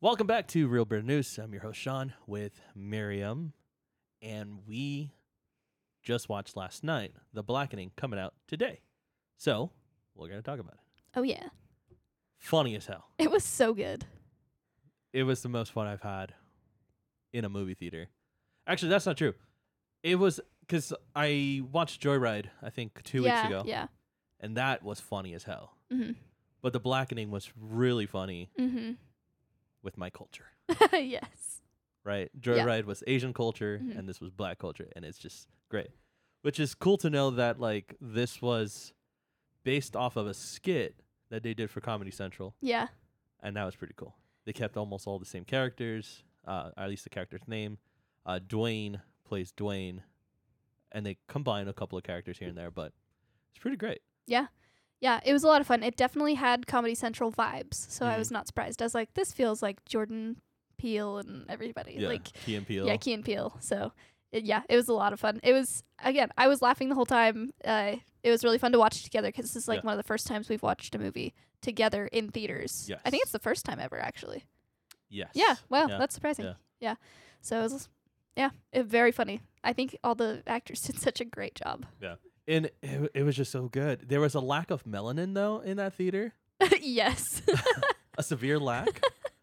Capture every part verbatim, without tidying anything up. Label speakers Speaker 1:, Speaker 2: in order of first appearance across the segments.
Speaker 1: Welcome back to Real Beer News. I'm your host, Sean, with Miriam. And we just watched last night The Blackening coming out today. So, we're going to talk about it.
Speaker 2: Oh, yeah.
Speaker 1: Funny as hell.
Speaker 2: It was so good.
Speaker 1: It was the most fun I've had in a movie theater. Actually, that's not true. It was because I watched Joyride, I think, two
Speaker 2: yeah,
Speaker 1: weeks ago.
Speaker 2: Yeah.
Speaker 1: And that was funny as hell.
Speaker 2: Mm-hmm.
Speaker 1: But The Blackening was really funny
Speaker 2: Mm-hmm.
Speaker 1: with my culture.
Speaker 2: Yes.
Speaker 1: Right? Joyride was Asian culture,
Speaker 2: Mhm.
Speaker 1: and this was black culture, and it's just great. Which is cool to know that, like, this was based off of a skit that they did for Comedy Central,
Speaker 2: Yeah.
Speaker 1: and that was pretty cool. They kept almost all the same characters, uh, at least the character's name. Uh, Dwayne plays Dwayne, and they combine a couple of characters here and there, but it's pretty great.
Speaker 2: Yeah. Yeah, it was a lot of fun. It definitely had Comedy Central vibes, so I
Speaker 1: Mhm.
Speaker 2: was not surprised. I was like, this feels like Jordan Peele and everybody.
Speaker 1: Yeah,
Speaker 2: Like,
Speaker 1: Key and Peele.
Speaker 2: yeah, Key and Peele. So, it, yeah, it was a lot of fun. It was, again, I was laughing the whole time. Uh, it was really fun to watch together because this is like
Speaker 1: Yeah.
Speaker 2: one of the first times we've watched a movie together in theaters.
Speaker 1: Yes.
Speaker 2: I think it's the first time ever, actually.
Speaker 1: Yes.
Speaker 2: Yeah, wow,
Speaker 1: Yeah.
Speaker 2: that's surprising.
Speaker 1: Yeah.
Speaker 2: Yeah. So it was, yeah, it, very funny. I think all the actors did such a great job.
Speaker 1: And it, it was just so good. There was a lack of melanin, though, in that theater.
Speaker 2: Yes.
Speaker 1: A severe lack.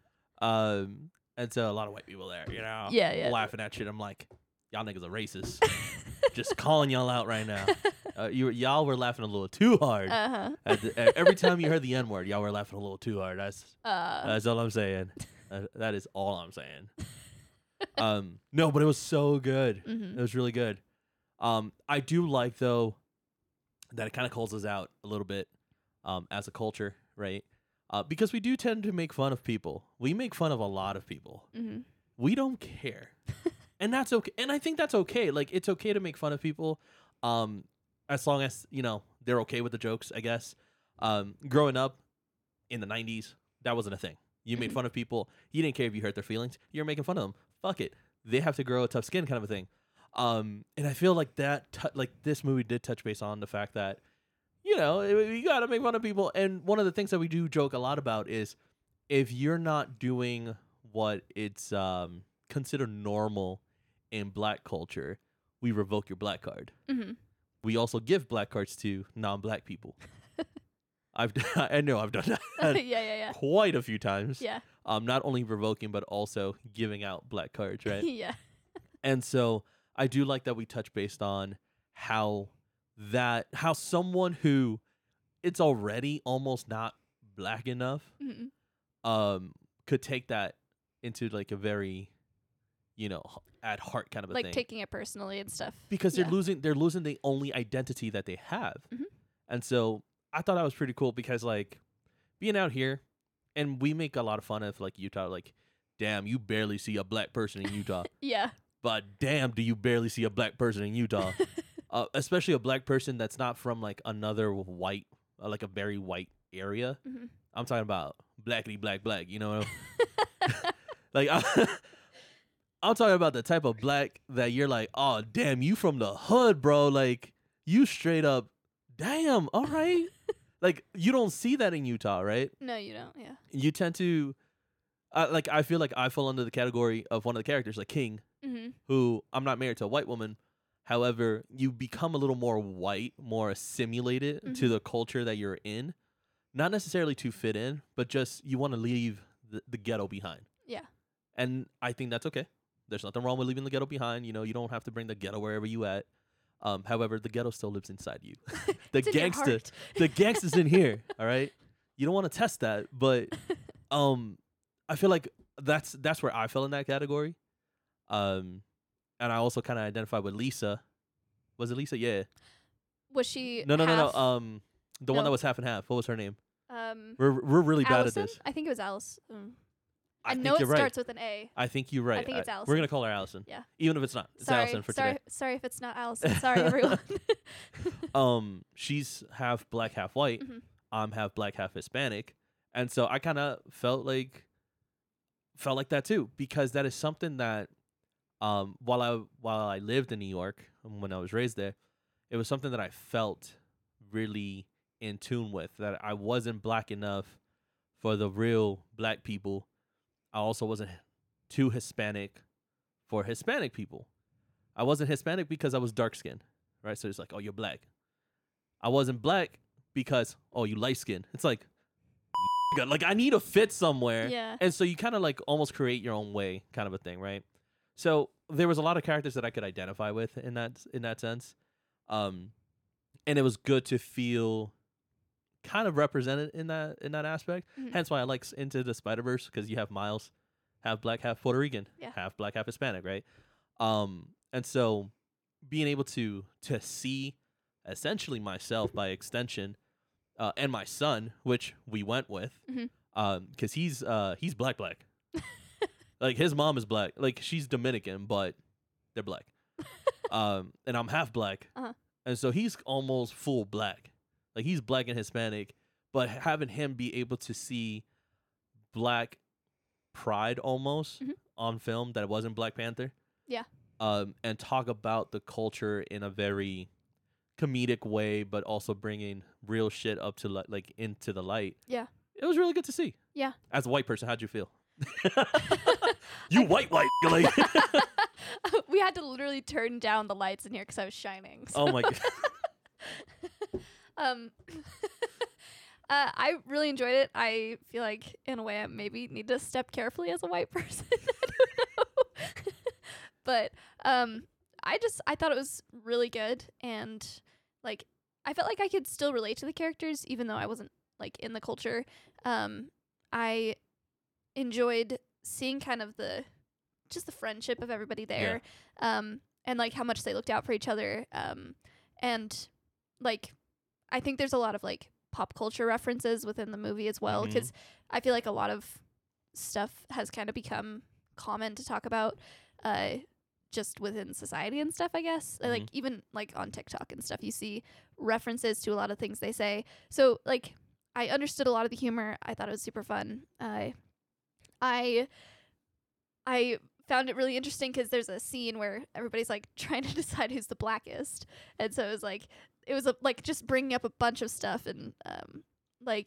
Speaker 1: um, and so a lot of white people there, you know,
Speaker 2: Yeah, yeah.
Speaker 1: laughing at shit. I'm like, y'all niggas are racist. Just calling y'all out right now. Uh, you y'all were laughing a little too hard.
Speaker 2: Uh huh.
Speaker 1: At the, at every time you heard the N word, y'all were laughing a little too hard. That's
Speaker 2: Uh.
Speaker 1: that's all I'm saying. Uh, that is all I'm saying. Um, no, but it was so good.
Speaker 2: Mhm.
Speaker 1: It was really good. Um, I do like though that it kind of calls us out a little bit, um, as a culture, right? Uh, because we do tend to make fun of people. We make fun of a lot of people.
Speaker 2: Mhm.
Speaker 1: We don't care, and that's okay. And I think that's okay. Like, it's okay to make fun of people, um, as long as you know they're okay with the jokes. I guess. Um, growing up in the nineties, that wasn't a thing. You made
Speaker 2: Mhm.
Speaker 1: fun of people. You didn't care if you hurt their feelings. You're making fun of them. Fuck it. They have to grow a tough skin, kind of a thing. Um, and I feel like that, t- like this movie did touch base on the fact that, you know, you gotta make fun of people. And one of the things that we do joke a lot about is if you're not doing what it's um considered normal in black culture, we revoke your black card.
Speaker 2: Mhm.
Speaker 1: We also give black cards to non-black people. I've I know I've done that
Speaker 2: yeah, yeah, yeah.
Speaker 1: quite a few times.
Speaker 2: Yeah.
Speaker 1: Um, not only revoking but also giving out black cards, right?
Speaker 2: yeah.
Speaker 1: And so I do like that we touch based on how that how someone who it's already almost not black enough
Speaker 2: Mhm.
Speaker 1: um could take that into like a very, you know, h- at heart kind of a
Speaker 2: Like
Speaker 1: thing.
Speaker 2: taking it personally and stuff.
Speaker 1: Because they're
Speaker 2: yeah.
Speaker 1: losing they're losing the only identity that they have.
Speaker 2: Mhm.
Speaker 1: And so I thought that was pretty cool because like being out here and we make a lot of fun of like Utah, like, damn, you barely see a black person in Utah.
Speaker 2: Yeah.
Speaker 1: But damn, do you barely see a black person in Utah? uh, especially a black person that's not from like another white, uh, like a very white area.
Speaker 2: Mhm.
Speaker 1: I'm talking about blackity black black. You know, like I, I'm talking about the type of black that you're like, oh damn, you from the hood, bro. Like you straight up, damn, all right. Like you don't see that in Utah, right?
Speaker 2: No, you don't. Yeah.
Speaker 1: You tend to, uh, like I feel like I fall under the category of one of the characters, like King,
Speaker 2: Mhm.
Speaker 1: who I'm not married to a white woman. However, you become a little more white, more assimilated to
Speaker 2: Mhm.
Speaker 1: the culture that you're in. Not necessarily to fit in, but just you want to leave the, the ghetto behind.
Speaker 2: Yeah.
Speaker 1: And I think that's okay. There's nothing wrong with leaving the ghetto behind. You know, you don't have to bring the ghetto wherever you at. Um, however, the ghetto still lives inside you. the
Speaker 2: It's in your
Speaker 1: gangster,
Speaker 2: heart.
Speaker 1: the gangster's in here. All right. You don't want to test that, but um, I feel like that's that's where I fell in that category. Um, and I also kind of identify with Lisa. Was it Lisa? Yeah.
Speaker 2: Was she?
Speaker 1: No, no, no,
Speaker 2: half,
Speaker 1: no. Um, the one
Speaker 2: No.
Speaker 1: that was half and half. What was her name?
Speaker 2: Um.
Speaker 1: We're we're really bad
Speaker 2: Allison?
Speaker 1: at this.
Speaker 2: I think it was Alice. Mm.
Speaker 1: I,
Speaker 2: I
Speaker 1: think
Speaker 2: know it
Speaker 1: you're right.
Speaker 2: starts with an A.
Speaker 1: I think you're right.
Speaker 2: think it's
Speaker 1: We're
Speaker 2: Allison.
Speaker 1: gonna call her Allison.
Speaker 2: Yeah.
Speaker 1: Even if it's not, it's
Speaker 2: sorry,
Speaker 1: Allison for
Speaker 2: sorry,
Speaker 1: today.
Speaker 2: sorry if it's not Allison. Sorry, everyone.
Speaker 1: Um, she's half black, half white.
Speaker 2: Mhm.
Speaker 1: I'm half black, half Hispanic, and so I kind of felt like felt like that too because that is something that, um, while I while I lived in New York and when I was raised there, it was something that I felt really in tune with. That I wasn't black enough for the real black people I also wasn't too Hispanic for Hispanic people. I wasn't Hispanic because I was dark skinned, right? So it's like, oh, you're black. I wasn't black because, oh, you light skinned. It's like, like I need to fit somewhere.
Speaker 2: Yeah.
Speaker 1: And so you kind of like almost create your own way, kind of a thing, right? So there was a lot of characters that I could identify with in that in that sense, um, and it was good to feel kind of represented in that in that aspect.
Speaker 2: Mhm.
Speaker 1: Hence why I like Into the Spider-Verse, because you have Miles, half black, half Puerto Rican,
Speaker 2: Yeah.
Speaker 1: half black, half Hispanic, right? Um, and so being able to to see essentially myself by extension, uh, and my son, which we went with,
Speaker 2: Mhm.
Speaker 1: um, because he's uh he's black black. Like his mom is black, like she's Dominican, but they're black. um, and I'm half black,
Speaker 2: Uh-huh.
Speaker 1: and so he's almost full black. Like he's black and Hispanic, but having him be able to see black pride almost
Speaker 2: Mhm.
Speaker 1: on film that wasn't Black Panther.
Speaker 2: Yeah.
Speaker 1: Um, and talk about the culture in a very comedic way, but also bringing real shit up to li- like into the light.
Speaker 2: Yeah.
Speaker 1: It was really good to see.
Speaker 2: Yeah.
Speaker 1: As a white person, how'd you feel? You white white like.
Speaker 2: We had to literally turn down the lights in here because I was shining. so-
Speaker 1: Oh my god.
Speaker 2: um, uh, I really enjoyed it. I feel like, in a way, I maybe need to step carefully as a white person. I don't know. But um, I just I thought it was really good, and like I felt like I could still relate to the characters, even though I wasn't like in the culture. Um, I enjoyed seeing kind of the just the friendship of everybody there, um, and like how much they looked out for each other. Um, and like I think there's a lot of like pop culture references within the movie as well,
Speaker 1: Mhm.
Speaker 2: because I feel like a lot of stuff has kind of become common to talk about, uh, just within society and stuff, I guess. Uh, Like even like on TikTok and stuff, you see references to a lot of things they say. So like I understood a lot of the humor. I thought it was super fun. I I I found it really interesting because there's a scene where everybody's like trying to decide who's the blackest, and so it was like it was a, like just bringing up a bunch of stuff, and um like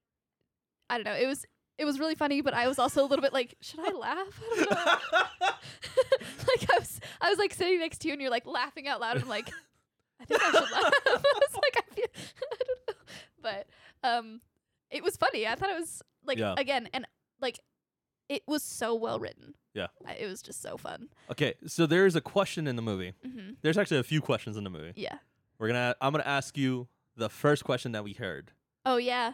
Speaker 2: I don't know, it was it was really funny, but I was also a little bit like, should I laugh? I don't know. Like I was I was like sitting next to you and you're like laughing out loud, and I'm like, I think I should laugh. I was like, I feel I don't know, but um it was funny. I thought it was like
Speaker 1: Yeah.
Speaker 2: again, and like it was so well written.
Speaker 1: Yeah.
Speaker 2: I, it was just so fun.
Speaker 1: Okay, so there's a question in the movie.
Speaker 2: Mm-hmm.
Speaker 1: There's actually a few questions in the movie.
Speaker 2: Yeah.
Speaker 1: We're gonna. I'm gonna ask you the first question that we heard,
Speaker 2: Oh yeah.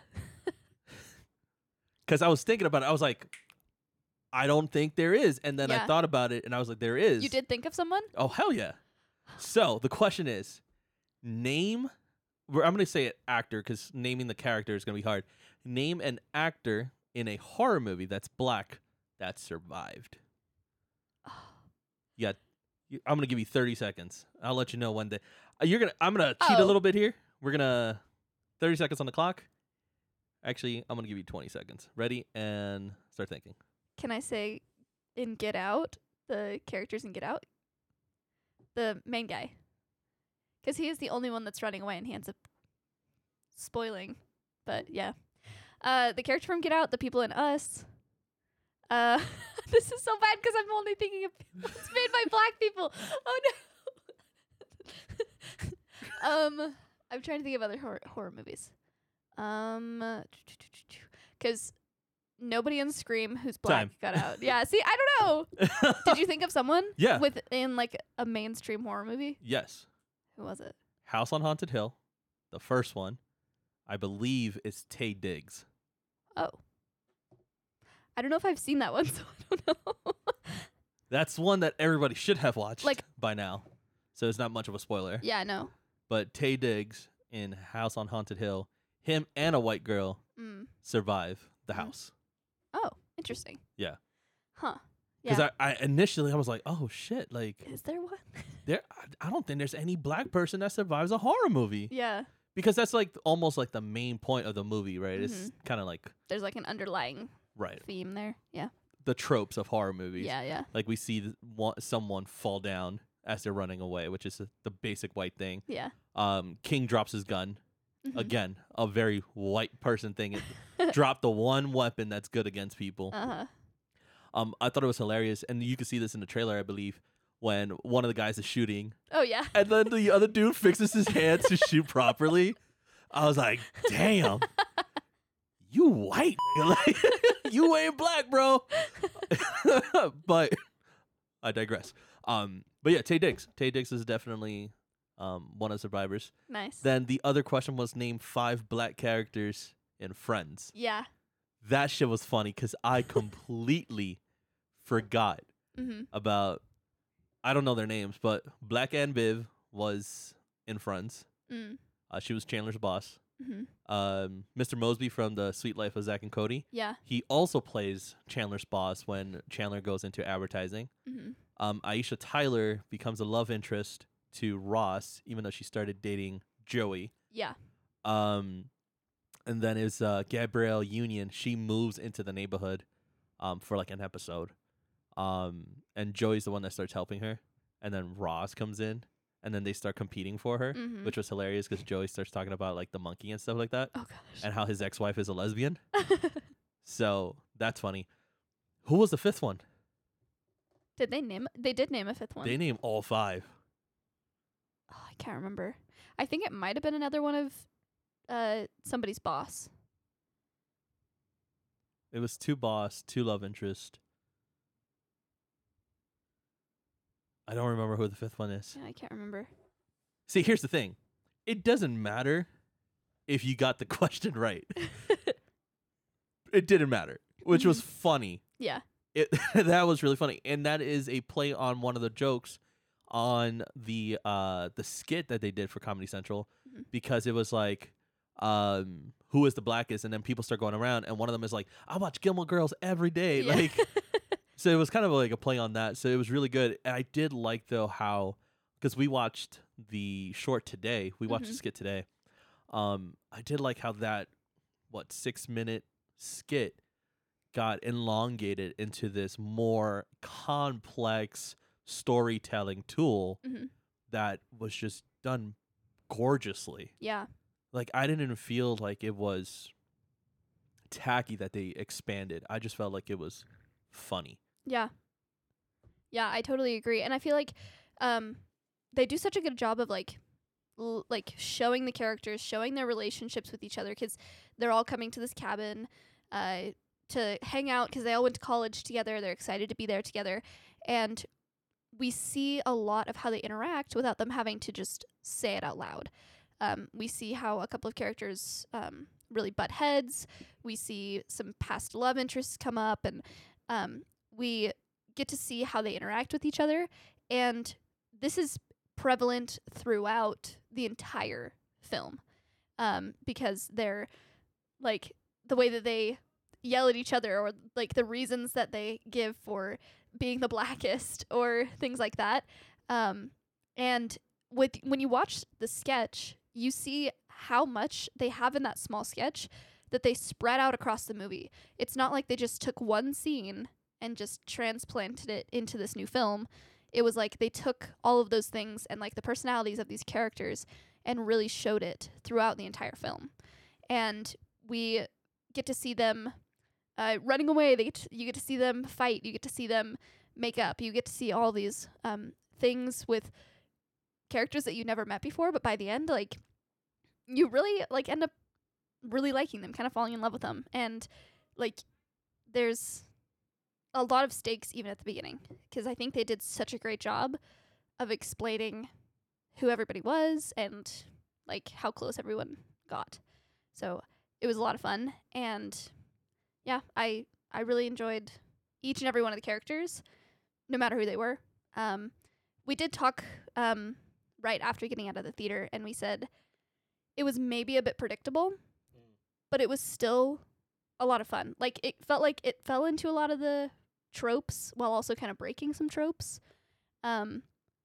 Speaker 1: because I was thinking about it. I was like, I don't think there is, and then I
Speaker 2: Yeah.
Speaker 1: thought about it, and I was like, there is.
Speaker 2: You did think of someone?
Speaker 1: Oh hell yeah! So the question is, name. We're, I'm gonna say it actor because naming the character is gonna be hard. Name an actor in a horror movie that's black that survived. You got. You, I'm gonna give you thirty seconds. I'll let you know when the. Uh, you're gonna. I'm gonna cheat a
Speaker 2: Oh.
Speaker 1: little bit here. We're gonna. thirty seconds on the clock. Actually, I'm gonna give you twenty seconds. Ready and start thinking.
Speaker 2: Can I say in Get Out, the characters in Get Out? The main guy. Because he is the only one that's running away and he ends up spoiling. But yeah. Uh, the character from Get Out, the people in Us. Uh, this is so bad because I'm only thinking of people that's made by black people. Oh no. um, I'm trying to think of other horror, horror movies. Um, because nobody in Scream who's black
Speaker 1: Time.
Speaker 2: got out. Yeah, see, I don't know. Did you think of someone?
Speaker 1: Yeah.
Speaker 2: Within like a mainstream horror movie?
Speaker 1: Yes.
Speaker 2: Who was it?
Speaker 1: House on Haunted Hill, the first one, I believe is Tay Diggs.
Speaker 2: Oh. I don't know if I've seen that one, so I don't know.
Speaker 1: That's one that everybody should have watched
Speaker 2: Like-
Speaker 1: by now. So it's not much of a spoiler.
Speaker 2: Yeah, no.
Speaker 1: But Tay Diggs in House on Haunted Hill, him and a white girl
Speaker 2: Mm.
Speaker 1: survive the
Speaker 2: Mhm.
Speaker 1: house.
Speaker 2: Oh, interesting.
Speaker 1: Yeah.
Speaker 2: Huh.
Speaker 1: Because
Speaker 2: Yeah.
Speaker 1: I, I initially I was like, oh shit, like
Speaker 2: Is there one?
Speaker 1: there I, I don't think there's any black person that survives a horror movie.
Speaker 2: Yeah.
Speaker 1: Because that's like almost like the main point of the movie, right? It's
Speaker 2: Mhm.
Speaker 1: kind of like
Speaker 2: There's like an underlying
Speaker 1: right.
Speaker 2: theme there. Yeah.
Speaker 1: The tropes of horror movies.
Speaker 2: Yeah, yeah.
Speaker 1: Like we see th- one, someone fall down as they're running away, which is the the basic white thing.
Speaker 2: Yeah.
Speaker 1: Um, King drops his gun.
Speaker 2: Mhm.
Speaker 1: Again, a very white person thing. It dropped the one weapon that's good against people.
Speaker 2: Uh-huh.
Speaker 1: Um, I thought it was hilarious, and you can see this in the trailer, I believe, when one of the guys is shooting,
Speaker 2: Oh yeah.
Speaker 1: and then the other dude fixes his hands to shoot properly. I was like, damn, you white, like you ain't black, bro. But I digress. Um, but yeah, Taye Diggs. Taye Diggs is definitely um one of the survivors.
Speaker 2: Nice.
Speaker 1: Then the other question was name five black characters in Friends.
Speaker 2: Yeah.
Speaker 1: That shit was funny because I completely forgot
Speaker 2: Mm-hmm.
Speaker 1: about, I don't know their names, but Black Ann Biv was in Friends.
Speaker 2: Mm.
Speaker 1: Uh, she was Chandler's boss.
Speaker 2: Mm-hmm.
Speaker 1: Um, Mister Mosby from The Sweet Life of Zack and Cody.
Speaker 2: Yeah.
Speaker 1: He also plays Chandler's boss when Chandler goes into advertising.
Speaker 2: Mm-hmm.
Speaker 1: Um, Aisha Tyler becomes a love interest to Ross, even though she started dating Joey.
Speaker 2: Yeah.
Speaker 1: Um, and then is uh, Gabrielle Union. She moves into the neighborhood um, for like an episode. Um, and Joey's the one that starts helping her. And then Ross comes in. And then they start competing for her,
Speaker 2: Mm-hmm.
Speaker 1: which was hilarious because Joey starts talking about like the monkey and stuff like that.
Speaker 2: Oh gosh.
Speaker 1: And how his ex-wife is a lesbian. So that's funny. Who was the fifth one?
Speaker 2: Did they name? They did name a fifth one.
Speaker 1: They named all five.
Speaker 2: Oh, I can't remember. I think it might have been another one of uh somebody's boss.
Speaker 1: It was two boss, two love interest. I don't remember who the fifth one is.
Speaker 2: Yeah, I can't remember.
Speaker 1: See, here's the thing. It doesn't matter if you got the question right. It didn't matter, which was funny.
Speaker 2: Yeah.
Speaker 1: It that was really funny, and that is a play on one of the jokes on the uh the skit that they did for Comedy Central,
Speaker 2: Mhm.
Speaker 1: because it was like, um, who is the blackest, and then people start going around, and one of them is like, I watch Gilmore Girls every day,
Speaker 2: Yeah.
Speaker 1: like. So it was kind of like a play on that. So it was really good, and I did like though how, because we watched the short today, we watched
Speaker 2: Mhm.
Speaker 1: the skit today. Um, I did like how that what six minute skit got elongated into this more complex storytelling tool
Speaker 2: Mhm.
Speaker 1: that was just done gorgeously.
Speaker 2: Yeah.
Speaker 1: Like I didn't even feel like it was tacky that they expanded. I just felt like it was funny.
Speaker 2: Yeah. Yeah, I totally agree. And I feel like um they do such a good job of like l- like showing the characters, showing their relationships with each other, cuz they're all coming to this cabin uh to hang out cuz they all went to college together. They're excited to be there together, and we see a lot of how they interact without them having to just say it out loud. Um, we see how a couple of characters um, really butt heads. We see some past love interests come up, and um, we get to see how they interact with each other. And this is prevalent throughout the entire film, um, because they're like the way that they yell at each other, or like the reasons that they give for being the blackest, or things like that. Um, and with when you watch the sketch, you see how much they have in that small sketch that they spread out across the movie. It's not like they just took one scene and just transplanted it into this new film. It was like they took all of those things and like the personalities of these characters and really showed it throughout the entire film. And we get to see them uh, running away. They get to, you get to see them fight. You get to see them make up. You get to see all these um, things with characters that you never met before. But by the end, like, you really like end up really liking them, kind of falling in love with them. And like, there's a lot of stakes even at the beginning, because I think they did such a great job of explaining who everybody was and like how close everyone got. So it was a lot of fun, and yeah, I I really enjoyed each and every one of the characters, no matter who they were. Um, we did talk um right after getting out of the theater, and we said it was maybe a bit predictable, but it was still a lot of fun. Like, it felt like it fell into a lot of the tropes while also kind of breaking some tropes. Um,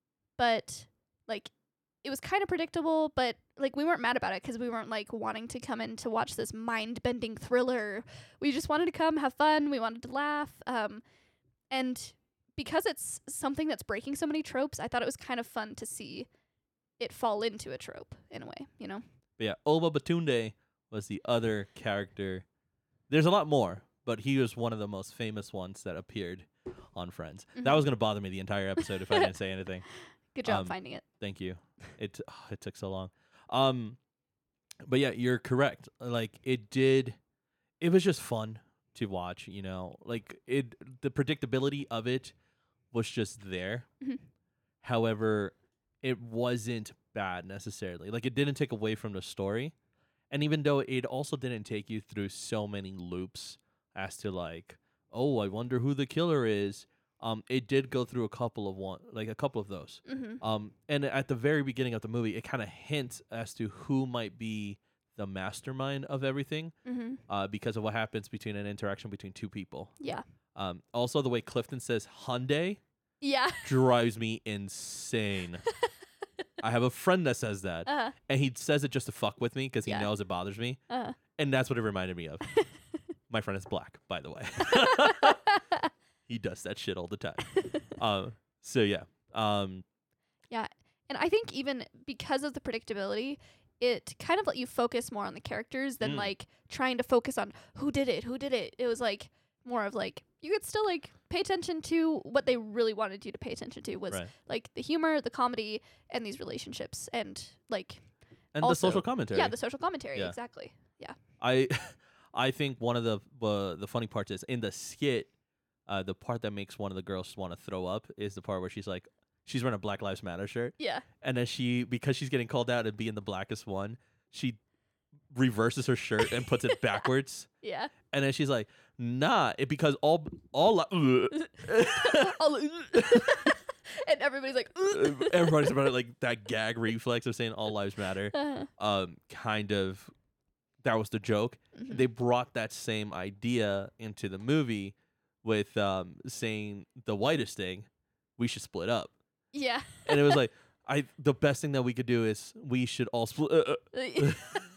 Speaker 2: but like, it was kind of predictable, but like, we weren't mad about it because we weren't like wanting to come in to watch this mind-bending thriller. We just wanted to come have fun. We wanted to laugh. Um, and because it's something that's breaking so many tropes, I thought it was kind of fun to see it fall into a trope in a way, you know?
Speaker 1: But yeah, Oba Batunde was the other character. There's a lot more, but he was one of the most famous ones that appeared on Friends.
Speaker 2: Mhm.
Speaker 1: That was gonna bother me the entire episode if I didn't say anything.
Speaker 2: Good job
Speaker 1: Um,
Speaker 2: finding it.
Speaker 1: Thank you. It oh, it took so long. Um, but yeah, you're correct. Like it did. It was just fun to watch. You know, like it. The predictability of it was just there.
Speaker 2: Mhm.
Speaker 1: However, it wasn't bad necessarily. Like it didn't take away from the story. And even though it also didn't take you through so many loops as to like, oh, I wonder who the killer is. Um, it did go through a couple of one, like a couple of those.
Speaker 2: Mm-hmm.
Speaker 1: Um, and at the very beginning of the movie, it kind of hints as to who might be the mastermind of everything.
Speaker 2: Mm-hmm.
Speaker 1: Uh, because of what happens between an interaction between two people.
Speaker 2: Yeah.
Speaker 1: Um, also the way Clifton says Hyundai
Speaker 2: Yeah.
Speaker 1: drives me insane. I have a friend that says that,
Speaker 2: Uh.
Speaker 1: and he says it just to fuck with me because he
Speaker 2: Yeah.
Speaker 1: knows it bothers me,
Speaker 2: Uh.
Speaker 1: and that's what it reminded me of. My friend is black, by the way. He does that shit all the time. Um, so yeah. Um,
Speaker 2: And I think even because of the predictability, it kind of let you focus more on the characters than
Speaker 1: Mm.
Speaker 2: like trying to focus on who did it, who did it. It was like more of like you could still like pay attention to what they really wanted you to pay attention to was
Speaker 1: right.
Speaker 2: like the humor, the comedy, and these relationships, and like
Speaker 1: And the
Speaker 2: also-
Speaker 1: social commentary.
Speaker 2: yeah, the social commentary.
Speaker 1: Yeah.
Speaker 2: Exactly.
Speaker 1: I I think one of the uh, the funny parts is in the skit, uh, the part that makes one of the girls want to throw up is the part where she's like, she's wearing a Black Lives Matter shirt,
Speaker 2: Yeah.
Speaker 1: and then she, because she's getting called out and being the blackest one, she reverses her shirt and puts it backwards,
Speaker 2: Yeah.
Speaker 1: and then she's like, nah, it because all all li-
Speaker 2: All- and everybody's like,
Speaker 1: everybody's about it, like that gag reflex of saying all lives matter.
Speaker 2: uh,
Speaker 1: Um, kind of, that was the joke.
Speaker 2: mhm.
Speaker 1: They brought that same idea into the movie with um saying the whitest thing, we should split up,
Speaker 2: yeah.
Speaker 1: and it was like, I the best thing that we could do is we should all split. Uh, uh.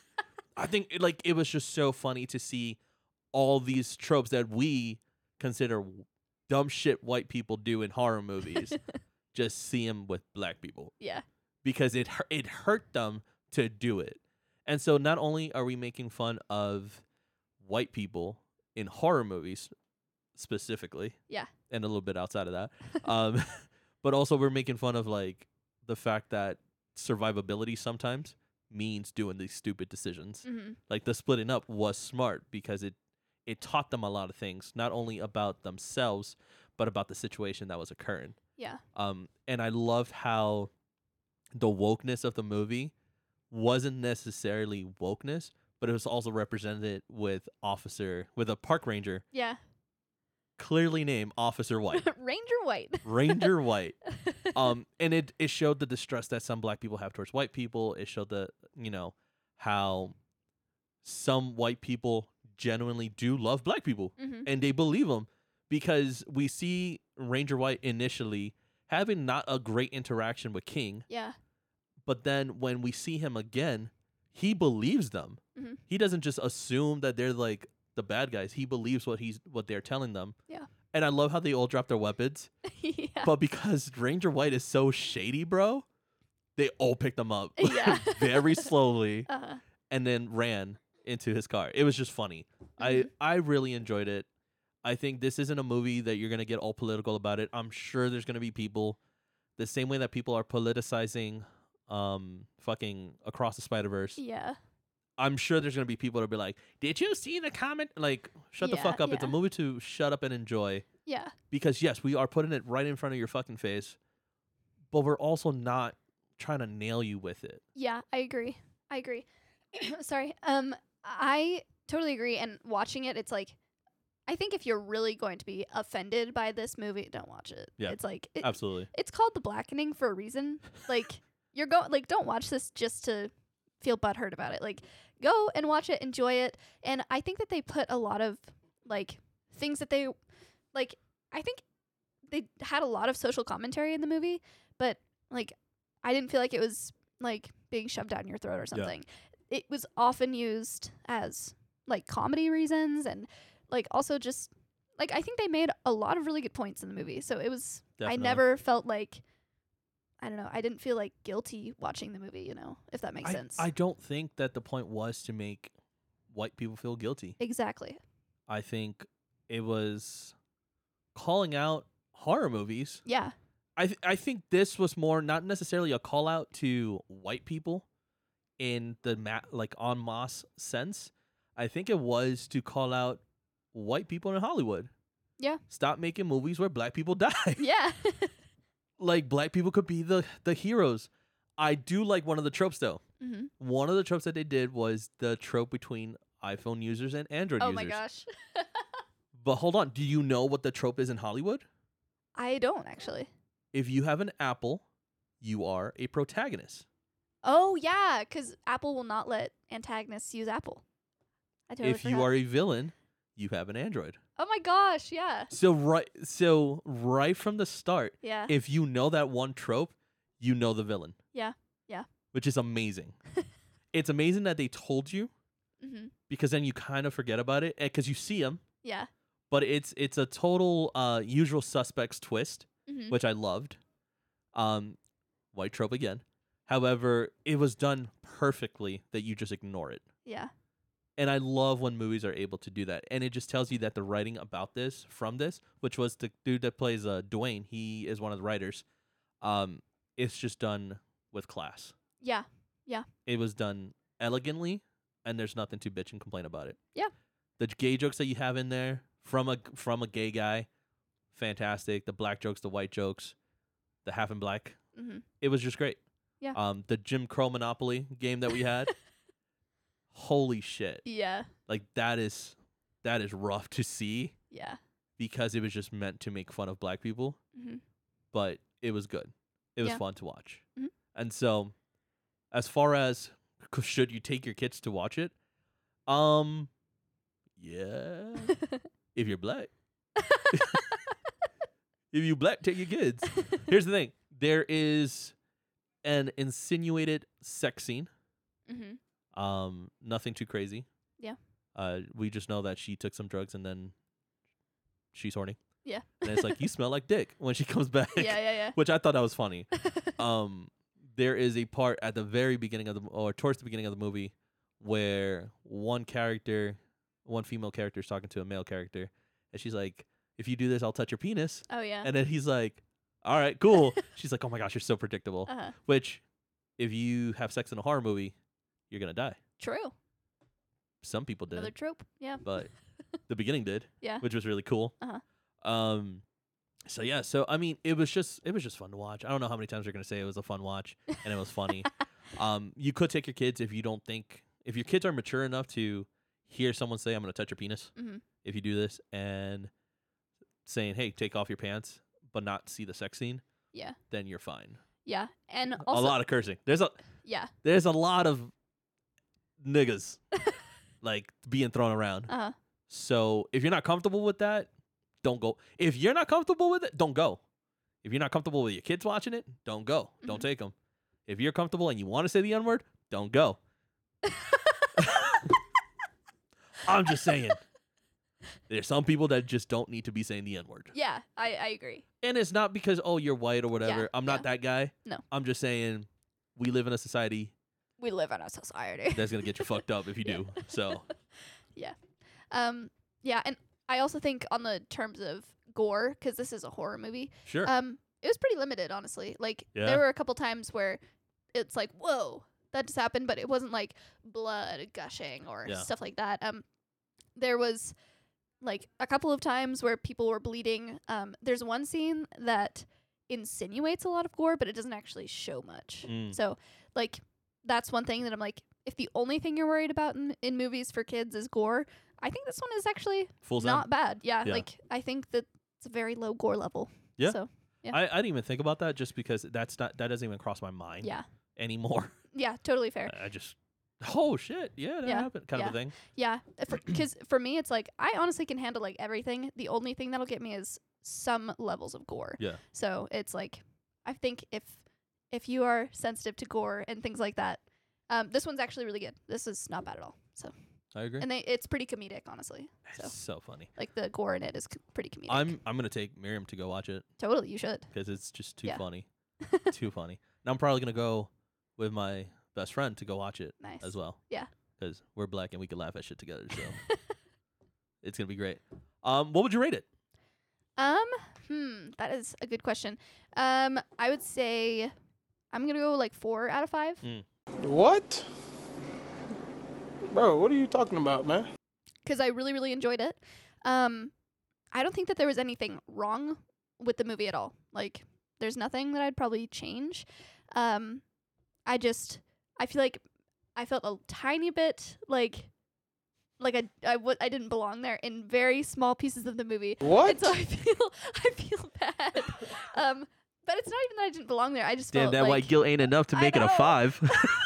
Speaker 1: I think it, like it was just so funny to see all these tropes that we consider w- dumb shit white people do in horror movies, just see them with black people
Speaker 2: yeah.
Speaker 1: because it hu- it hurt them to do it. And so not only are we making fun of white people in horror movies specifically,
Speaker 2: Yeah.
Speaker 1: and a little bit outside of that, um, but also we're making fun of like the fact that survivability sometimes means doing these stupid decisions.
Speaker 2: Mm-hmm.
Speaker 1: Like the splitting up was smart because it it taught them a lot of things, not only about themselves but about the situation that was occurring.
Speaker 2: Yeah.
Speaker 1: Um, and I loved how the wokeness of the movie wasn't necessarily wokeness, but it was also represented with officer with a park ranger,
Speaker 2: Yeah.
Speaker 1: clearly named Officer White,
Speaker 2: Ranger White.
Speaker 1: Ranger White. Um, and it it showed the distrust that some black people have towards white people. It showed the you know how some white people genuinely do love black people,
Speaker 2: Mm-hmm.
Speaker 1: and they believe them because we see Ranger White initially having not a great interaction with King,
Speaker 2: Yeah.
Speaker 1: but then when we see him again, he believes them.
Speaker 2: Mhm.
Speaker 1: He doesn't just assume that they're like the bad guys. He believes what he's what they're telling them.
Speaker 2: Yeah.
Speaker 1: And I love how they all drop their weapons.
Speaker 2: yeah.
Speaker 1: But because Ranger White is so shady, bro, they all picked them up
Speaker 2: Yeah.
Speaker 1: very slowly
Speaker 2: Uh-huh.
Speaker 1: and then ran into his car. It was just funny. I
Speaker 2: Mhm.
Speaker 1: I really enjoyed it. I think this isn't a movie that you're gonna get all political about it. I'm sure there's gonna be people the same way that people are politicizing um fucking Across the Spider-Verse.
Speaker 2: Yeah.
Speaker 1: I'm sure there's gonna be people that'll be like, "Did you see the comment?" Like, shut the
Speaker 2: Yeah,
Speaker 1: fuck up. It's a
Speaker 2: yeah.
Speaker 1: movie to shut up and enjoy.
Speaker 2: Yeah.
Speaker 1: Because yes, we are putting it right in front of your fucking face, but we're also not trying to nail you with it.
Speaker 2: Yeah, I agree. I agree. Sorry. Um, I totally agree. And watching it, it's like, I think if you're really going to be offended by this movie, don't watch it.
Speaker 1: Yeah.
Speaker 2: It's like it,
Speaker 1: Absolutely.
Speaker 2: it's called The Blackening for a reason. Like you're going, like don't watch this just to feel butthurt about it. Like go and watch it, enjoy it. And I think that they put a lot of like things that they like. I think they had a lot of social commentary in the movie, but like I didn't feel like it was like being shoved down your throat or something. It was often used as like comedy reasons and like also just like I think they made a lot of really good points in the movie. So it was
Speaker 1: Definitely.
Speaker 2: I never felt like I don't know, I didn't feel like guilty watching the movie, you know, if that makes
Speaker 1: I,
Speaker 2: sense.
Speaker 1: I don't think that the point was to make white people feel guilty.
Speaker 2: exactly.
Speaker 1: I think it was calling out horror movies.
Speaker 2: Yeah.
Speaker 1: I th- I think this was more not necessarily a call out to white people in the ma- like en masse sense. I think it was to call out white people in Hollywood.
Speaker 2: Yeah.
Speaker 1: Stop making movies where black people die.
Speaker 2: Yeah.
Speaker 1: Like black people could be the the heroes. I do like one of the tropes though.
Speaker 2: hmm
Speaker 1: One of the tropes that they did was the trope between iPhone users and Android
Speaker 2: Oh
Speaker 1: users.
Speaker 2: my gosh.
Speaker 1: But hold on, do you know what the trope is in Hollywood?
Speaker 2: I don't actually.
Speaker 1: If you have an Apple, you are a protagonist.
Speaker 2: Oh yeah, because Apple will not let antagonists use Apple. I totally
Speaker 1: If you
Speaker 2: forgot.
Speaker 1: are a villain, you have an Android.
Speaker 2: Oh my gosh, yeah.
Speaker 1: So right so right from the start,
Speaker 2: Yeah.
Speaker 1: if you know that one trope, you know the villain.
Speaker 2: Yeah, yeah.
Speaker 1: Which is amazing. It's amazing that they told you
Speaker 2: hmm
Speaker 1: because then you kind of forget about it because you see them,
Speaker 2: Yeah.
Speaker 1: but it's it's a total uh, usual suspects twist,
Speaker 2: hmm
Speaker 1: which I loved. Um, white trope again. However, it was done perfectly that you just ignore it.
Speaker 2: Yeah.
Speaker 1: And I love when movies are able to do that. And it just tells you that the writing about this, from this, which was the dude that plays uh, Dwayne, he is one of the writers. Um, it's just done with class.
Speaker 2: Yeah.
Speaker 1: It was done elegantly, and there's nothing to bitch and complain about it.
Speaker 2: Yeah.
Speaker 1: The gay jokes that you have in there from a from a gay guy, fantastic. The black jokes, the white jokes, the half and black.
Speaker 2: hmm
Speaker 1: It was just great.
Speaker 2: Yeah.
Speaker 1: Um, the Jim Crow Monopoly game that we had. Holy shit.
Speaker 2: Yeah.
Speaker 1: Like that is that is rough to see
Speaker 2: Yeah.
Speaker 1: because it was just meant to make fun of black people,
Speaker 2: hmm
Speaker 1: but it was good. It was
Speaker 2: Yeah.
Speaker 1: fun to watch.
Speaker 2: Mhm.
Speaker 1: And so as far as c- should you take your kids to watch it? Um yeah. If you're black. If you black, take your kids. Here's the thing. There is an insinuated sex scene.
Speaker 2: hmm
Speaker 1: Um, nothing too crazy.
Speaker 2: Yeah.
Speaker 1: Uh, we just know that she took some drugs and then she's horny.
Speaker 2: Yeah.
Speaker 1: And it's like, you smell like dick when she comes back.
Speaker 2: yeah. Yeah.
Speaker 1: Which I thought that was funny. Um, there is a part at the very beginning of the, or towards the beginning of the movie, where one character, one female character is talking to a male character, and she's like, if you do this, I'll touch your penis.
Speaker 2: Oh yeah.
Speaker 1: And then he's like, all right, cool. She's like, oh my gosh, you're so predictable.
Speaker 2: Uh huh.
Speaker 1: Which, if you have sex in a horror movie, you're going to die.
Speaker 2: True.
Speaker 1: Some people
Speaker 2: Another
Speaker 1: didn't,
Speaker 2: trope. Yeah.
Speaker 1: but the beginning did,
Speaker 2: Yeah.
Speaker 1: which was really cool.
Speaker 2: Uh-huh.
Speaker 1: Um, so yeah, so I mean, it was just it was just fun to watch. I don't know how many times we're gonna say it was a fun watch and it was funny. um, you could take your kids if you don't think if your kids are mature enough to hear someone say, "I'm gonna touch your penis,"
Speaker 2: hmm
Speaker 1: if you do this, and saying, "Hey, take off your pants," but not see the sex scene,
Speaker 2: Yeah.
Speaker 1: then you're fine.
Speaker 2: Yeah. And also.
Speaker 1: a lot of cursing. There's a
Speaker 2: Yeah.
Speaker 1: there's a lot of niggas like being thrown around.
Speaker 2: Uh huh.
Speaker 1: So if you're not comfortable with that, don't go. If you're not comfortable with it, don't go. If you're not comfortable with your kids watching it, don't go. Don't
Speaker 2: Mhm.
Speaker 1: take them. If you're comfortable and you want to say the N word, don't go. I'm just saying. There's some people that just don't need to be saying the N word.
Speaker 2: Yeah. I I agree.
Speaker 1: And it's not because, oh, you're white or whatever.
Speaker 2: Yeah,
Speaker 1: I'm not
Speaker 2: yeah.
Speaker 1: that guy.
Speaker 2: No.
Speaker 1: I'm just saying we live in a society
Speaker 2: We live in a society.
Speaker 1: that's going to get you fucked up if you
Speaker 2: Yeah.
Speaker 1: do. So,
Speaker 2: Um. Yeah. And I also think on the terms of gore, because this is a horror movie.
Speaker 1: sure.
Speaker 2: Um. It was pretty limited, honestly. Like
Speaker 1: Yeah.
Speaker 2: there were a couple times where it's like, whoa, that just happened, but it wasn't like blood gushing or
Speaker 1: Yeah.
Speaker 2: stuff like that. Um. There was like a couple of times where people were bleeding. Um. There's one scene that insinuates a lot of gore, but it doesn't actually show much.
Speaker 1: Mm.
Speaker 2: So, like, that's one thing that I'm like, if the only thing you're worried about in, in movies for kids is gore, I think this one is actually
Speaker 1: Full Zen.
Speaker 2: not bad. Yeah,
Speaker 1: Yeah.
Speaker 2: like, I think that it's a very low gore level.
Speaker 1: Yeah.
Speaker 2: So, yeah.
Speaker 1: I, I didn't even think about that just because that's not that doesn't even cross my mind
Speaker 2: yeah.
Speaker 1: anymore.
Speaker 2: Yeah, totally fair.
Speaker 1: I just, oh shit, yeah, that
Speaker 2: Yeah,
Speaker 1: happened, kind of a thing.
Speaker 2: Yeah, because for, me, it's like, I honestly can handle, like, everything. The only thing that'll get me is some levels of gore.
Speaker 1: Yeah.
Speaker 2: So, it's like, I think if if you are sensitive to gore and things like that, um, this one's actually really good. This is not bad at all. So,
Speaker 1: I agree.
Speaker 2: and they it's pretty comedic, honestly. So,
Speaker 1: It's so funny.
Speaker 2: like, the gore in it is c- pretty comedic.
Speaker 1: I'm I'm gonna take Miriam to go watch it
Speaker 2: Totally, you should.
Speaker 1: because it's just too
Speaker 2: Yeah.
Speaker 1: funny, too funny. And I'm probably gonna go with my best friend to go watch it
Speaker 2: Nice.
Speaker 1: as well.
Speaker 2: Yeah.
Speaker 1: Because we're black and we can laugh at shit together. So it's gonna be great. Um, what would you rate it?
Speaker 2: Um, hmm, that is a good question. Um, I would say I'm gonna go like four out of five.
Speaker 1: Mm.
Speaker 3: What? Bro, what are you talking about, man?
Speaker 2: Because I really, really enjoyed it. Um, I don't think that there was anything wrong with the movie at all. Like, there's nothing that I'd probably change. Um, I just, I feel like I felt a tiny bit like, like I, I, w- I didn't belong there in very small pieces of the movie.
Speaker 3: What?
Speaker 2: And so I feel, I feel bad. Um, but it's not even that I didn't belong there. I just
Speaker 1: Damn,
Speaker 2: felt
Speaker 1: that
Speaker 2: like,
Speaker 1: white guilt ain't enough to
Speaker 2: I
Speaker 1: make it a
Speaker 2: know.
Speaker 1: five.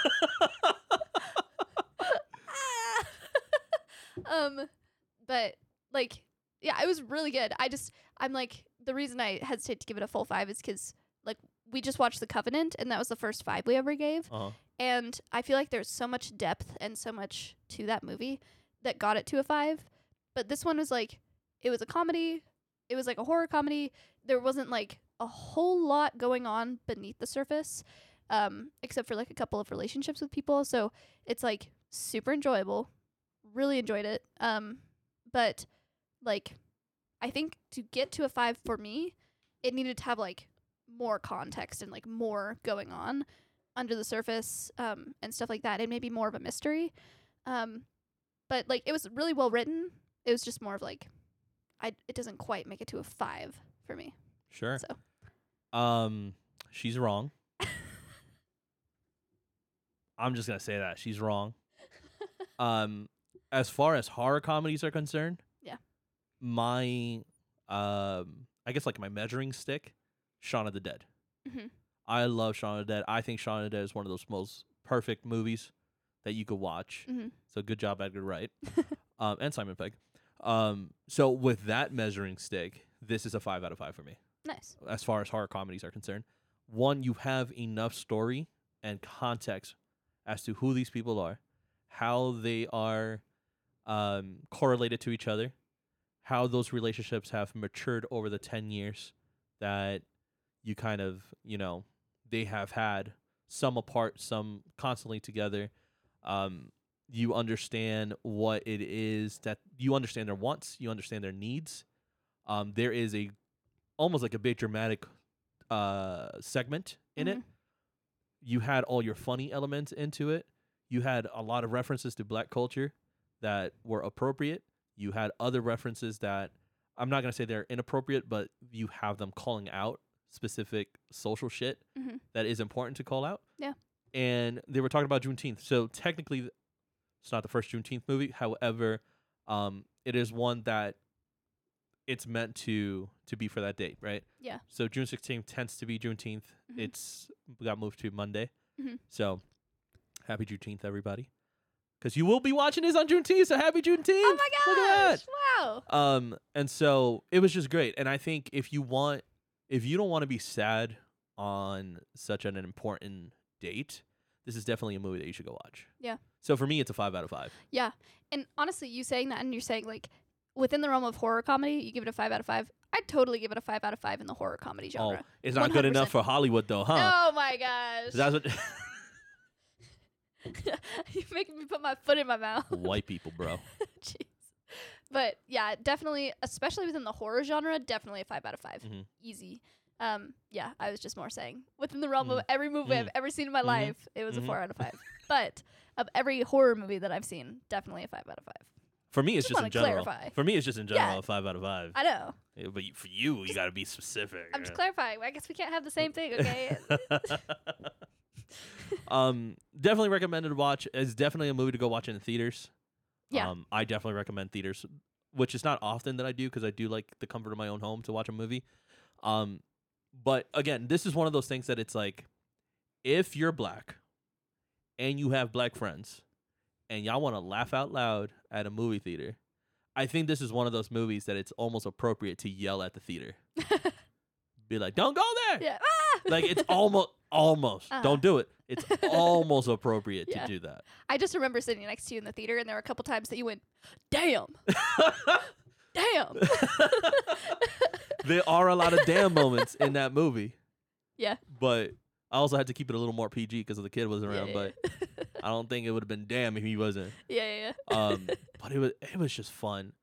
Speaker 2: um, but like, yeah, it was really good. I just, I'm like, the reason I hesitate to give it a full five is because like we just watched The Covenant, and that was the first five we ever gave,
Speaker 1: uh-huh.
Speaker 2: and I feel like there's so much depth and so much to that movie that got it to a five. But this one was like, it was a comedy, it was like a horror comedy. There wasn't like a whole lot going on beneath the surface, um, except for like a couple of relationships with people. So it's like super enjoyable. Really enjoyed it. Um, but like, I think to get to a five for me, it needed to have like more context and like more going on under the surface, um, and stuff like that, and maybe more of a mystery. Um, but like, it was really well written. It was just more of like, I it doesn't quite make it to a five for me.
Speaker 1: Sure.
Speaker 2: So
Speaker 1: Um, she's wrong. I'm just gonna say that she's wrong. Um, as far as horror comedies are concerned,
Speaker 2: Yeah.
Speaker 1: my um, I guess like my measuring stick, Shaun of the Dead.
Speaker 2: Mhm.
Speaker 1: I love Shaun of the Dead. I think Shaun of the Dead is one of those most perfect movies that you could watch.
Speaker 2: Mhm.
Speaker 1: So good job, Edgar Wright, um, and Simon Pegg. Um, so with that measuring stick, this is a five out of five for me.
Speaker 2: Nice.
Speaker 1: As far as horror comedies are concerned, one, you have enough story and context as to who these people are, how they are um, correlated to each other, how those relationships have matured over the ten years that you kind of, you know, they have had, some apart, some constantly together. Um, you understand what it is that you understand their wants, you understand their needs. Um, there is a almost like a big dramatic uh, segment in it.
Speaker 2: Mhm.
Speaker 1: You had all your funny elements into it. You had a lot of references to black culture that were appropriate. You had other references that I'm not going to say they're inappropriate, but you have them calling out specific social shit
Speaker 2: Mhm.
Speaker 1: that is important to call out.
Speaker 2: Yeah.
Speaker 1: And they were talking about Juneteenth. So technically, it's not the first Juneteenth movie. However, um, it is one that it's meant to to be for that date, right?
Speaker 2: Yeah.
Speaker 1: So June sixteenth tends to be Juneteenth.
Speaker 2: Mhm.
Speaker 1: It's got moved to Monday.
Speaker 2: Mhm.
Speaker 1: So happy Juneteenth, everybody. Because you will be watching this on Juneteenth, so happy Juneteenth.
Speaker 2: Oh my
Speaker 1: Look at
Speaker 2: gosh! Wow.
Speaker 1: that. Um, and so it was just great. And I think if you want, if you don't want to be sad on such an important date, this is definitely a movie that you should go watch.
Speaker 2: Yeah.
Speaker 1: So for me, it's a five out of five.
Speaker 2: Yeah. And honestly, you saying that, and you're saying like within the realm of horror comedy, you give it a five out of five. I'd totally give it a five out of five in the horror comedy genre.
Speaker 1: Oh, it's not good enough
Speaker 2: one hundred percent.
Speaker 1: for Hollywood, though, huh?
Speaker 2: Oh my gosh!
Speaker 1: That's what
Speaker 2: You're making me put my foot in my mouth.
Speaker 1: white people, bro.
Speaker 2: Jeez. But yeah, definitely, especially within the horror genre, definitely a five out of five.
Speaker 1: Mhm.
Speaker 2: Easy. Um, yeah, I was just more saying within the realm
Speaker 1: Mm.
Speaker 2: of every movie
Speaker 1: Mm.
Speaker 2: I've ever seen in my
Speaker 1: Mhm.
Speaker 2: life, it was
Speaker 1: Mhm.
Speaker 2: a four out of five. But of every horror movie that I've seen, definitely a five out of five.
Speaker 1: For me, it's
Speaker 2: Just
Speaker 1: just in
Speaker 2: wanna
Speaker 1: general.
Speaker 2: clarify.
Speaker 1: For me, it's just in general
Speaker 2: Yeah.
Speaker 1: a five out of five.
Speaker 2: I know.
Speaker 1: Yeah, but you, for you, you got to be specific.
Speaker 2: I'm just clarifying. I guess we can't have the same thing, okay?
Speaker 1: um, definitely recommended to watch. It's definitely a movie to go watch in the theaters.
Speaker 2: Yeah.
Speaker 1: Um, I definitely recommend theaters, which is not often that I do because I do like the comfort of my own home to watch a movie. Um, but again, this is one of those things that it's like, if you're black and you have black friends and y'all want to laugh out loud at a movie theater, I think this is one of those movies that it's almost appropriate to yell at the theater. Be like, don't go there.
Speaker 2: Yeah. Ah!
Speaker 1: Like it's almost, almost.
Speaker 2: Uh-huh.
Speaker 1: Don't do it. It's almost appropriate
Speaker 2: Yeah.
Speaker 1: to do that.
Speaker 2: I just remember sitting next to you in the theater, and there were a couple times that you went, "Damn, damn."
Speaker 1: There are a lot of damn moments in that movie,
Speaker 2: Yeah.
Speaker 1: but I also had to keep it a little more P G because the kid was
Speaker 2: Yeah,
Speaker 1: around.
Speaker 2: yeah,
Speaker 1: But
Speaker 2: yeah.
Speaker 1: I don't think it would have been damn if he wasn't.
Speaker 2: yeah, yeah, yeah.
Speaker 1: Um, but it was it was just fun.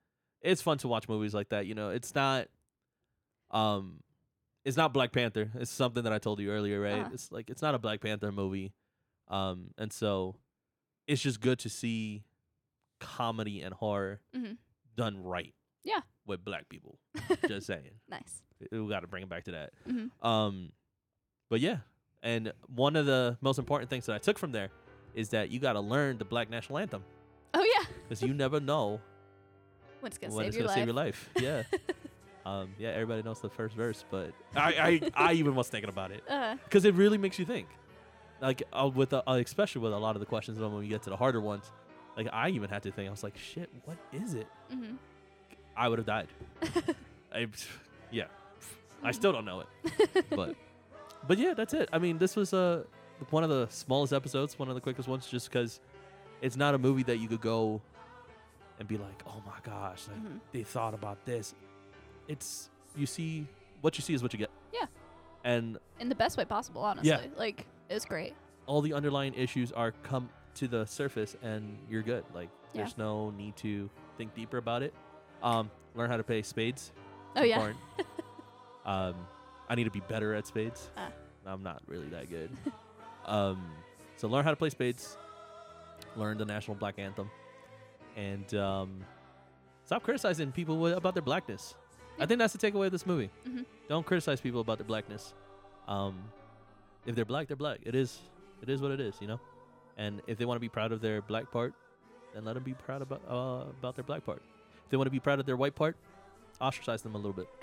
Speaker 1: it's fun to watch movies like that. You know, it's not, um, it's not Black Panther. It's something that I told you earlier, right?
Speaker 2: Uh-huh.
Speaker 1: It's like it's not a Black Panther movie, um, and so it's just good to see comedy and horror
Speaker 2: Mm-hmm.
Speaker 1: done right.
Speaker 2: Yeah.
Speaker 1: With black people. Just saying.
Speaker 2: Nice.
Speaker 1: We got to bring it back to that.
Speaker 2: Mm-hmm.
Speaker 1: Um, but yeah, and one of the most important things that I took from there is that you got to learn the Black National Anthem
Speaker 2: Oh yeah.
Speaker 1: because you never know
Speaker 2: When it's gonna
Speaker 1: when
Speaker 2: save
Speaker 1: it's
Speaker 2: your
Speaker 1: gonna
Speaker 2: life.
Speaker 1: save your life. Yeah. um, yeah. Everybody knows the first verse, but I, I, I even was thinking about it
Speaker 2: Uh,
Speaker 1: because it really makes you think. Like uh, with the, uh, especially with a lot of the questions when we get to the harder ones, like I even had to think. I was like, shit, what is it?
Speaker 2: mm-hmm.
Speaker 1: I would have died. I, yeah. I still don't know it, but but yeah, that's it. I mean, this was uh one of the smallest episodes, one of the quickest ones, just because it's not a movie that you could go and be like, oh my gosh, like
Speaker 2: Mhm.
Speaker 1: they thought about this. It's you see what you see is what you get.
Speaker 2: Yeah.
Speaker 1: And
Speaker 2: In the best way possible, honestly.
Speaker 1: Yeah.
Speaker 2: Like it was great.
Speaker 1: all the underlying issues are come to the surface, and you're good. Like
Speaker 2: Yeah.
Speaker 1: there's no need to think deeper about it. Um, learn how to play spades.
Speaker 2: Oh yeah.
Speaker 1: Important. um, I need to be better at spades.
Speaker 2: Ah.
Speaker 1: I'm not really that good. um, so learn how to play spades. Learn the national black anthem, and um, stop criticizing people wi- about their blackness. I
Speaker 2: Yeah.
Speaker 1: think that's the takeaway of this movie.
Speaker 2: Mm-hmm.
Speaker 1: Don't criticize people about their blackness. Um, if they're black, they're black. It is, it is what it is, you know. And if they want to be proud of their black part, then let them be proud about uh, about their black part. If they want to be proud of their white part, ostracize them a little bit.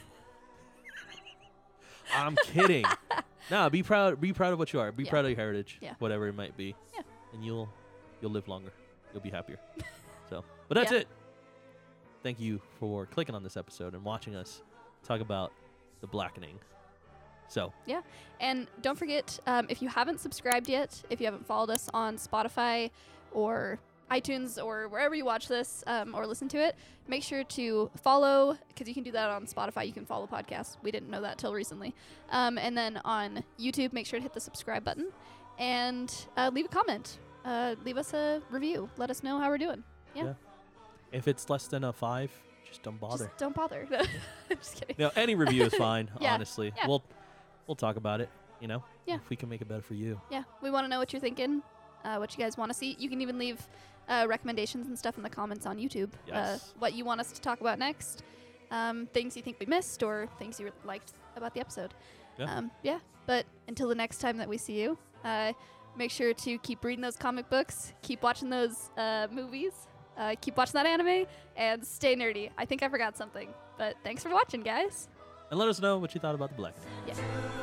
Speaker 1: I'm kidding. Nah, be proud. Be proud of what you are. Be
Speaker 2: Yeah.
Speaker 1: proud of your heritage,
Speaker 2: Yeah.
Speaker 1: whatever it might be.
Speaker 2: Yeah.
Speaker 1: And you'll you'll live longer. You'll be happier. So, but that's
Speaker 2: Yeah.
Speaker 1: it. Thank you for clicking on this episode and watching us talk about The Blackening. So,
Speaker 2: And don't forget, um, if you haven't subscribed yet, if you haven't followed us on Spotify or iTunes or wherever you watch this um, or listen to it, make sure to follow, because you can do that on Spotify. You can follow podcasts. We didn't know that till recently. Um, and then on YouTube, make sure to hit the subscribe button and uh, leave a comment. Uh, leave us a review. Let us know how we're doing. Yeah.
Speaker 1: Yeah. if it's less than a five, just don't bother.
Speaker 2: Just don't bother. I'm just kidding.
Speaker 1: You know, any review is fine.
Speaker 2: Yeah,
Speaker 1: Honestly,
Speaker 2: yeah.
Speaker 1: we'll we'll talk about it. You know,
Speaker 2: Yeah.
Speaker 1: if we can make it better for you.
Speaker 2: Yeah, we want to know what you're thinking, uh, what you guys want to see. You can even leave uh, recommendations and stuff in the comments on YouTube. Uh,
Speaker 1: Yes.
Speaker 2: what you want us to talk about next, um, things you think we missed, or things you liked about the episode.
Speaker 1: Yeah.
Speaker 2: Um, yeah. But until the next time that we see you, uh, make sure to keep reading those comic books, keep watching those uh, movies, uh, keep watching that anime, and stay nerdy. I think I forgot something, but thanks for watching, guys.
Speaker 1: And let us know what you thought about The Black.
Speaker 2: Yeah.